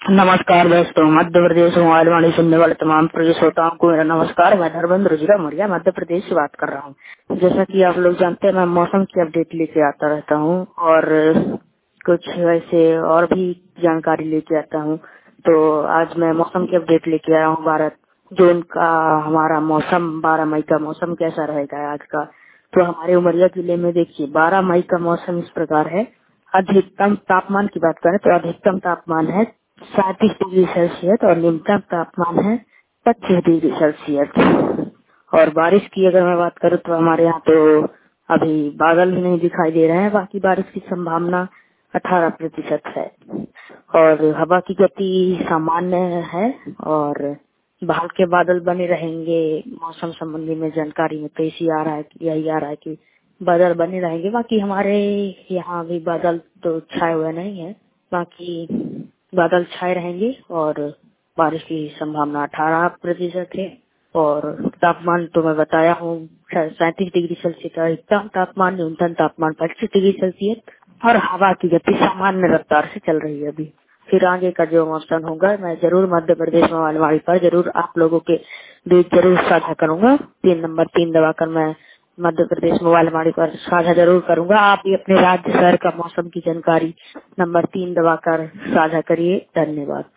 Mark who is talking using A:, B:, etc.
A: नमस्कार दोस्तों, मध्य प्रदेश मोबाइल वाणी सुनने वाले तमाम प्रिय श्रोताओं को मेरा नमस्कार। मैं धर्मेंद्र रुजिरा मौर्य मध्य प्रदेश से बात कर रहा हूँ। जैसा कि आप लोग जानते हैं, मैं मौसम की अपडेट लेके आता रहता हूँ और कुछ वैसे और भी जानकारी लेके आता हूँ। तो आज मैं मौसम की अपडेट लेके आया हूँ। 12 जून का हमारा मौसम, 12 मई का मौसम कैसा रहेगा आज का। तो हमारे उमरिया जिले में देखिए 12 मई का मौसम इस प्रकार है। अधिकतम तापमान की बात करें तो अधिकतम तापमान है 37 डिग्री सेल्सियस और न्यूनतम तापमान है 25 डिग्री सेल्सियस। और बारिश की अगर मैं बात करूँ तो हमारे यहाँ तो अभी बादल भी नहीं दिखाई दे रहे हैं। बाकी बारिश की संभावना 18% है और हवा की गति सामान्य है और हल्के बादल बने रहेंगे। मौसम संबंधी में जानकारी में तो यही आ रहा है कि बादल बने रहेंगे। बाकी हमारे यहाँ भी बादल तो छाए हुए नहीं है, बाकी बादल छाए रहेंगे और बारिश की संभावना 18% है। और तापमान तो मैं बताया हूँ 37 डिग्री सेल्सियस अधिकतम तापमान, न्यूनतम तापमान 25 डिग्री सेल्सियस और हवा की गति सामान्य रफ्तार से चल रही है अभी। फिर आगे का जो मौसम होगा मैं जरूर मध्य प्रदेश मोबाइल वाणी पर जरूर आप लोगों के बीच जरूर साझा करूंगा। 3 दबाकर मैं मध्य प्रदेश मोबाइल वाणी पर साझा जरूर करूंगा। आप भी अपने राज्य शहर का मौसम की जानकारी नंबर 3 दबाकर साझा करिए। धन्यवाद।